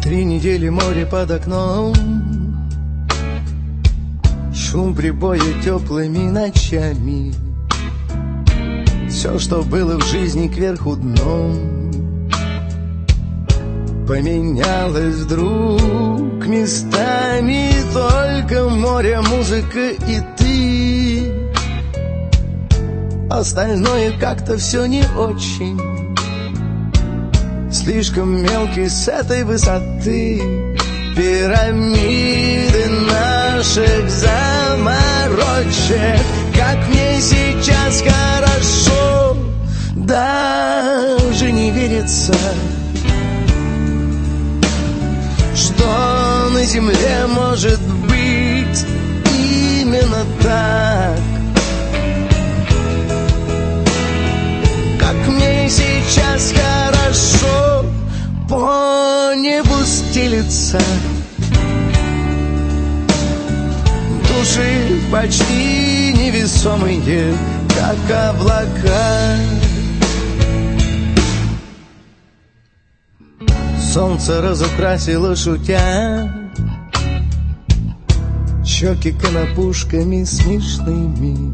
3 недели море под окном, шум прибоя теплыми ночами. Все, что было в жизни, кверху дном поменялось вдруг местами. Только море, музыка и ты. Остальное как-то все не очень. Слишком мелкий с этой высоты. Пирамиды наших заморочек. Как мне сейчас хорошо, даже не верится, что на земле может быть именно так. Как мне сейчас хорошо, по небу стелится, души почти невесомые, как облака. Солнце разукрасило, шутя, щеки конопушками смешными.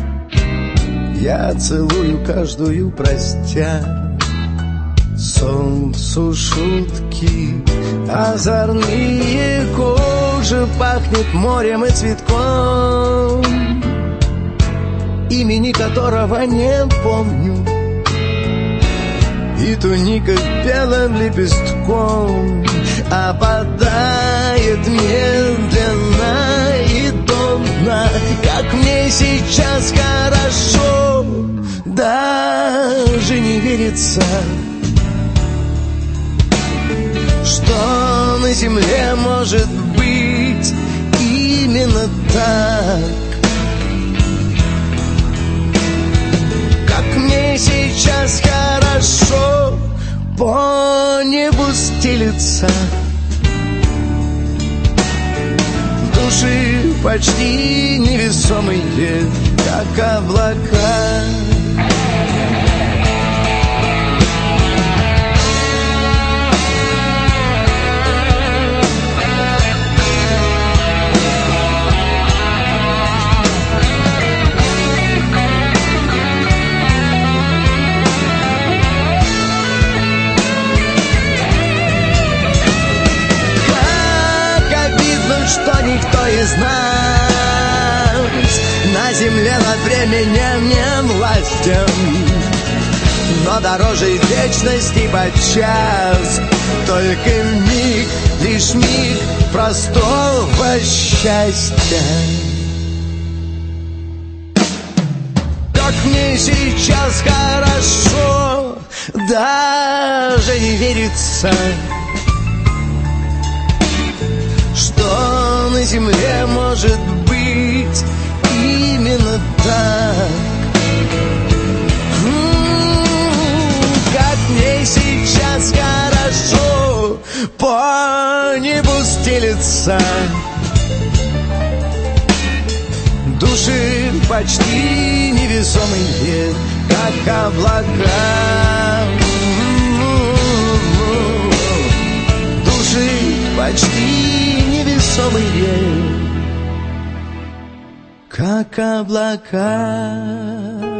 Я целую каждую, простя, солнцу шутки озорные. Кожа пахнет морем и цветком, имени которого не помню, и туника белым лепестком опадает медленно и томно. Как мне сейчас хорошо, даже не верится, что на земле может быть именно так. Как мне сейчас хорошо, по небу стелится, души почти невесомые, как облака. Что никто из нас на земле над временем не властен, но дороже вечности подчас только миг, лишь миг простого счастья. Как мне сейчас хорошо, даже не верится, что на земле может быть именно так. Как мне сейчас хорошо, по небу стелется, души почти невесомые, как облака. Души почти невесомые, как облака.